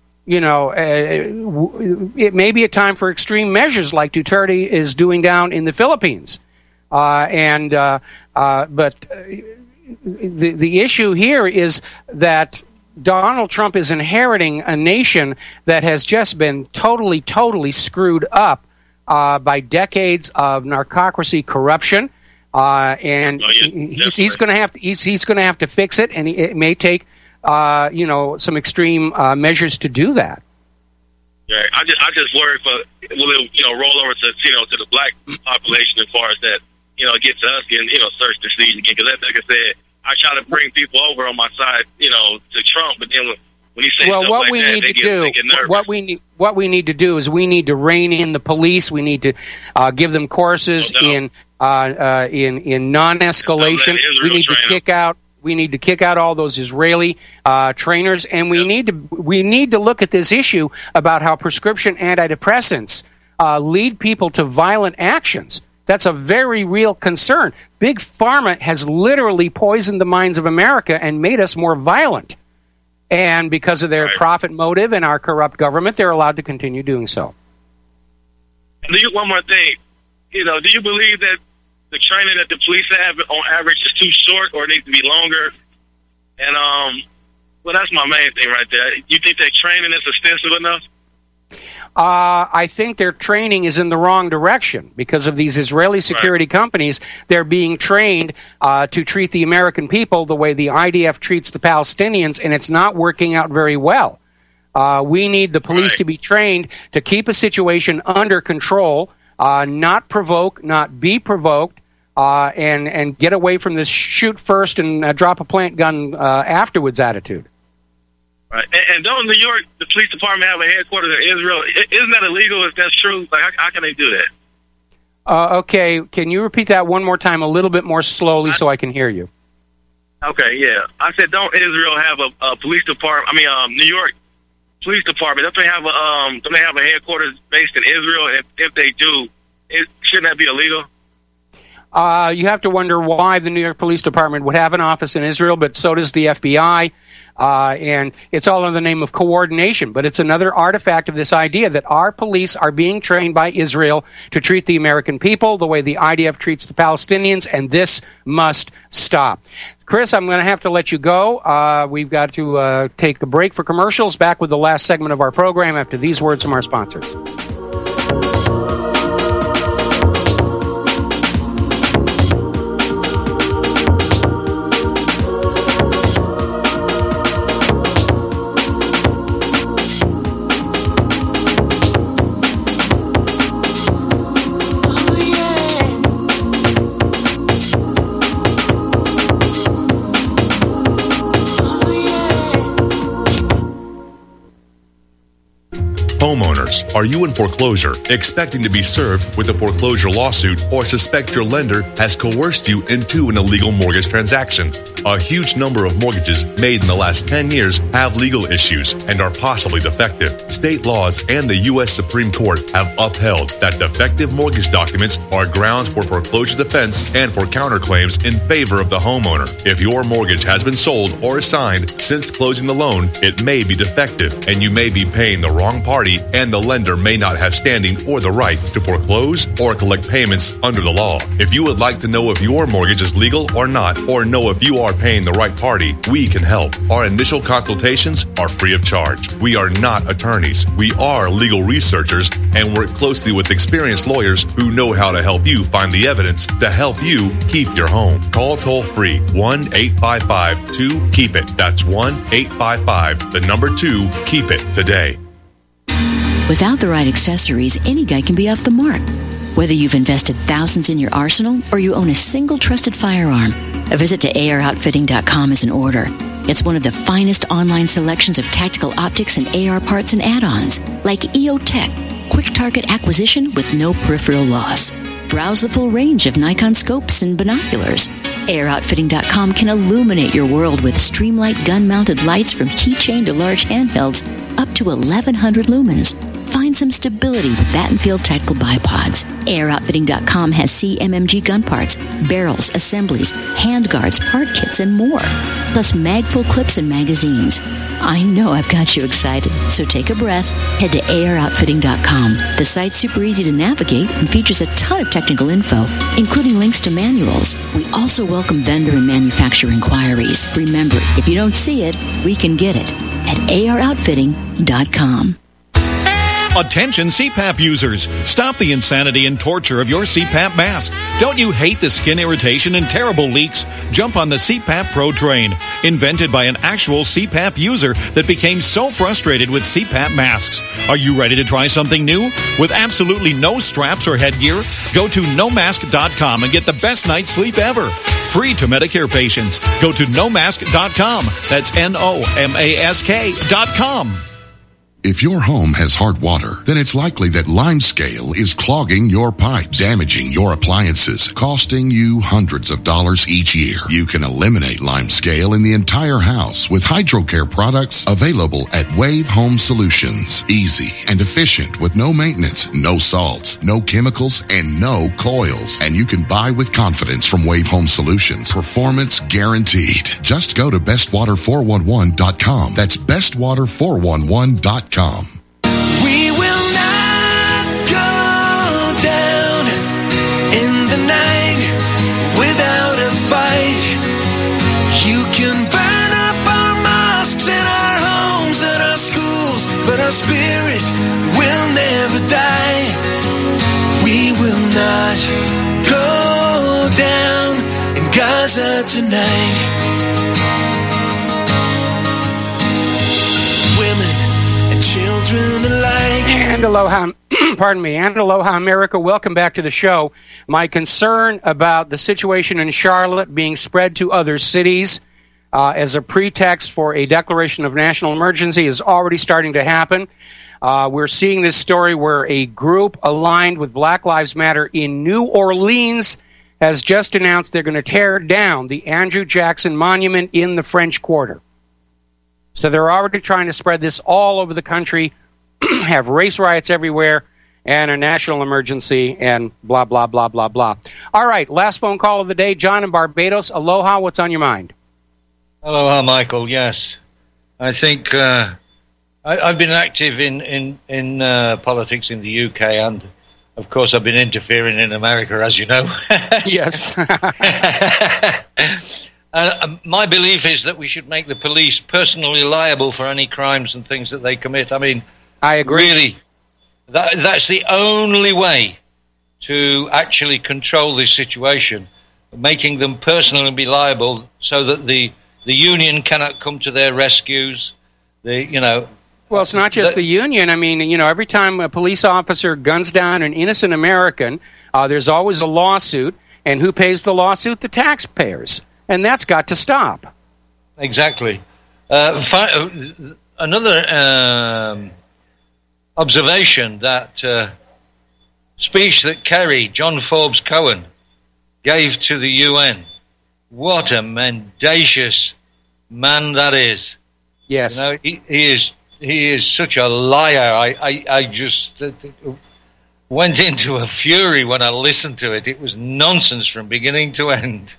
It may be a time for extreme measures like Duterte is doing down in the Philippines. But the issue here is that Donald Trump is inheriting a nation that has just been totally screwed up by decades of narcocracy, corruption, and he's going to have to fix it, and it may take some extreme measures to do that. Yeah, I just worry for will it roll over to to the black population as far as that get to us and search the season again, because like I said, I try to bring people over on my side to Trump, but then when he says stuff like that, they get nervous. What we need to do is we need to rein in the police. We need to give them courses in non-escalation. We need to kick out. We need to kick out all those Israeli trainers, and we need to look at this issue about how prescription antidepressants lead people to violent actions. That's a very real concern. Big Pharma has literally poisoned the minds of America and made us more violent. And because of their profit motive and our corrupt government, they're allowed to continue doing so. And one more thing, do you believe that the training that the police have on average is too short, or needs to be longer? And well, that's my main thing right there. You think that training is extensive enough? I think their training is in the wrong direction because of these Israeli security companies. They're being trained to treat the American people the way the IDF treats the Palestinians, and it's not working out very well. We need the police to be trained to keep a situation under control, not provoke, not be provoked, and get away from this shoot first and drop a plant gun afterwards attitude. Right. And don't New York, the police department, have a headquarters in Israel? Isn't that illegal if that's true? Like, how can they do that? Okay, can you repeat that one more time a little bit more slowly so I can hear you? Okay, yeah. I said, don't Israel have a police department? I mean, New York Police Department. Don't they have a headquarters based in Israel? If they do, shouldn't that be illegal? You have to wonder why the New York Police Department would have an office in Israel, but so does the FBI. And it's all in the name of coordination. But it's another artifact of this idea that our police are being trained by Israel to treat the American people the way the IDF treats the Palestinians, and this must stop. Chris, I'm going to have to let you go. We've got to take a break for commercials. Back with the last segment of our program after these words from our sponsors. Homeowners, are you in foreclosure, expecting to be served with a foreclosure lawsuit, or suspect your lender has coerced you into an illegal mortgage transaction? A huge number of mortgages made in the last 10 years have legal issues and are possibly defective. State laws and the U.S. Supreme Court have upheld that defective mortgage documents are grounds for foreclosure defense and for counterclaims in favor of the homeowner. If your mortgage has been sold or assigned since closing the loan, it may be defective and you may be paying the wrong party, and the lender may not have standing or the right to foreclose or collect payments under the law. If you would like to know if your mortgage is legal or not, or know if you are paying the right party, we can help. Our initial consultations are free of charge. We are not attorneys. We are legal researchers and work closely with experienced lawyers who know how to help you find the evidence to help you keep your home. Call toll-free 1-855-2-KEEP-IT. That's 1-855-2-KEEP-IT today. Without the right accessories, any guy can be off the mark. Whether you've invested thousands in your arsenal or you own a single trusted firearm, a visit to AROutfitting.com is in order. It's one of the finest online selections of tactical optics and AR parts and add-ons, like EOTech, quick target acquisition with no peripheral loss. Browse the full range of Nikon scopes and binoculars. AROutfitting.com can illuminate your world with Streamlight gun-mounted lights from keychain to large handhelds up to 1,100 lumens. Find some stability with Battenfield tactical bipods. AirOutfitting.com has CMMG gun parts, barrels, assemblies, handguards, part kits, and more. Plus mag-full clips and magazines. I know I've got you excited, so take a breath. Head to AirOutfitting.com. The site's super easy to navigate and features a ton of technical info, including links to manuals. We also welcome vendor and manufacturer inquiries. Remember, if you don't see it, we can get it at AirOutfitting.com. Attention CPAP users. Stop the insanity and torture of your CPAP mask. Don't you hate the skin irritation and terrible leaks? Jump on the CPAP Pro train. Invented by an actual CPAP user that became so frustrated with CPAP masks. Are you ready to try something new? With absolutely no straps or headgear? Go to nomask.com and get the best night's sleep ever. Free to Medicare patients. Go to nomask.com. That's NOMASK.com. If your home has hard water, then it's likely that Limescale is clogging your pipes, damaging your appliances, costing you hundreds of dollars each year. You can eliminate Limescale in the entire house with HydroCare products available at Wave Home Solutions. Easy and efficient with no maintenance, no salts, no chemicals, and no coils. And you can buy with confidence from Wave Home Solutions. Performance guaranteed. Just go to bestwater411.com. That's bestwater411.com. We will not go down in the night without a fight. You can burn up our mosques and our homes and our schools, but our spirit will never die. We will not go down in Gaza tonight. Women and children alike. And aloha, and aloha, America. Welcome back to the show. My concern about the situation in Charlotte being spread to other cities as a pretext for a declaration of national emergency is already starting to happen. We're seeing this story where a group aligned with Black Lives Matter in New Orleans has just announced they're going to tear down the Andrew Jackson Monument in the French Quarter. So they're already trying to spread this all over the country, have race riots everywhere, and a national emergency, and blah, blah, blah, blah, blah. All right, last phone call of the day. John in Barbados. Aloha, what's on your mind? Aloha, Michael. Yes. I think I've been active in politics in the UK, and, of course, I've been interfering in America, as you know. Yes. My belief is that we should make the police personally liable for any crimes and things that they commit. I mean, I agree. Really, that's the only way to actually control this situation, making them personally liable so that the union cannot come to their rescues. Well, it's not just the union. I mean, every time a police officer guns down an innocent American, there's always a lawsuit. And who pays the lawsuit? The taxpayers. And that's got to stop. Exactly. Another observation, that speech that Kerry, John Forbes Cohen, gave to the UN. What a mendacious man that is. Yes. He is such a liar. I just went into a fury when I listened to it. It was nonsense from beginning to end.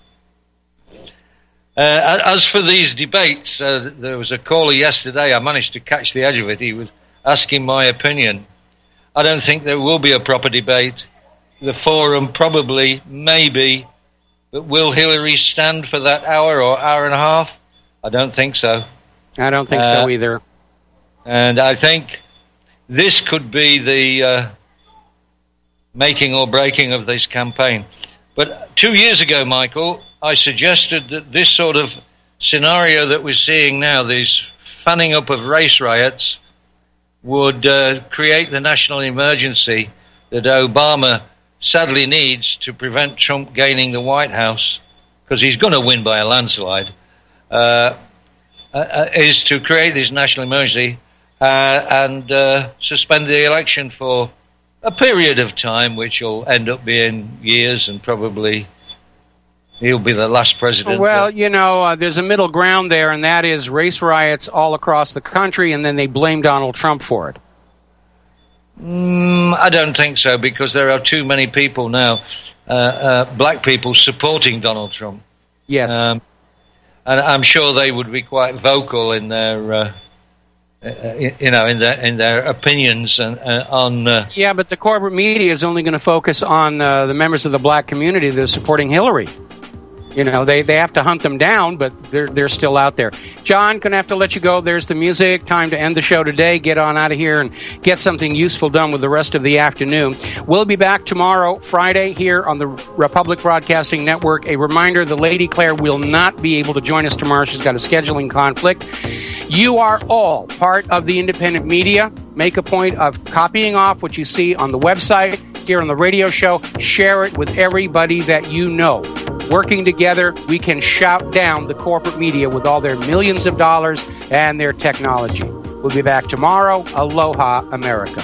As for these debates, there was a caller yesterday. I managed to catch the edge of it. He was asking my opinion. I don't think there will be a proper debate. The forum probably, maybe, but will Hillary stand for that hour or hour and a half? I don't think so. I don't think so either. And I think this could be the making or breaking of this campaign. But 2 years ago, Michael, I suggested that this sort of scenario that we're seeing now, these fanning up of race riots, would create the national emergency that Obama sadly needs to prevent Trump gaining the White House, because he's going to win by a landslide, is to create this national emergency and suspend the election for a period of time, which will end up being years, and probably he'll be the last president. Well, there's a middle ground there, and that is race riots all across the country, and then they blame Donald Trump for it. I don't think so, because there are too many people now, black people, supporting Donald Trump. Yes. And I'm sure they would be quite vocal in their in their opinions on. Yeah, but the corporate media is only going to focus on the members of the black community that are supporting Hillary. They have to hunt them down, but they're still out there. John, going to have to let you go. There's the music. Time to end the show today. Get on out of here and get something useful done with the rest of the afternoon. We'll be back tomorrow, Friday, here on the Republic Broadcasting Network. A reminder, the Lady Claire will not be able to join us tomorrow. She's got a scheduling conflict. You are all part of the independent media. Make a point of copying off what you see on the website, here on the radio show. Share it with everybody that you know. Working together, we can shout down the corporate media with all their millions of dollars and their technology. We'll be back tomorrow. Aloha, America.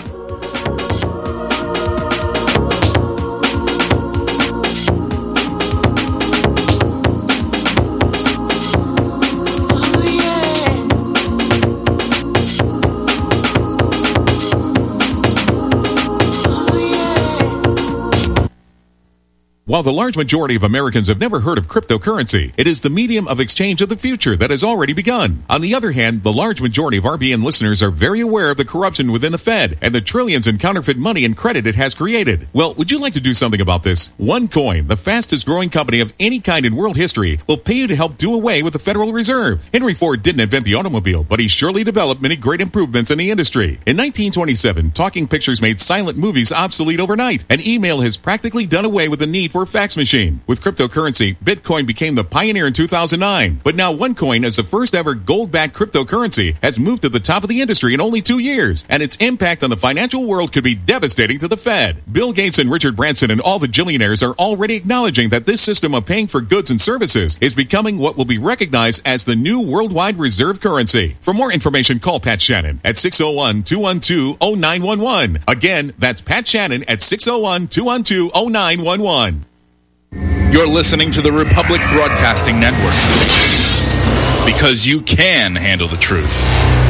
While the large majority of Americans have never heard of cryptocurrency, it is the medium of exchange of the future that has already begun. On the other hand, the large majority of RBN listeners are very aware of the corruption within the Fed and the trillions in counterfeit money and credit it has created. Well, would you like to do something about this? OneCoin, the fastest growing company of any kind in world history, will pay you to help do away with the Federal Reserve. Henry Ford didn't invent the automobile, but he surely developed many great improvements in the industry. In 1927, talking pictures made silent movies obsolete overnight, and email has practically done away with the need for a fax machine. With cryptocurrency, Bitcoin became the pioneer in 2009. But now OneCoin, as the first ever gold-backed cryptocurrency, has moved to the top of the industry in only 2 years. And its impact on the financial world could be devastating to the Fed. Bill Gates and Richard Branson and all the billionaires are already acknowledging that this system of paying for goods and services is becoming what will be recognized as the new worldwide reserve currency. For more information, call Pat Shannon at 601-212-0911. Again, that's Pat Shannon at 601-212-0911. You're listening to the Republic Broadcasting Network, because you can handle the truth.